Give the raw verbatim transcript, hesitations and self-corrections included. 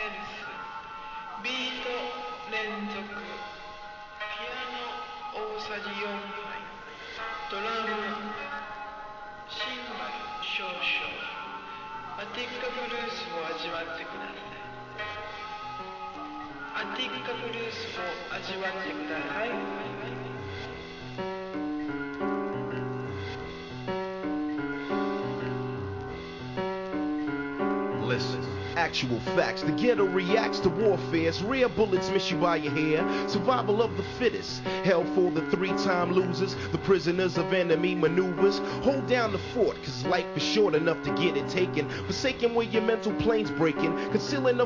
ビート連続、ピアノ大さじよんはい、ドラムシンバル少々、アティッカブルースを味わってください。アティッカブルースを味わってください。 Listen, actual facts. The ghetto reacts to warfare's rare bullets miss you by your hair. Survival of the fittest. Hell for the three-time losers. The prisoners of enemy maneuvers. Hold down the fort, cause life is short enough to get it taken. Forsaken where your mental plane's breaking. Concealing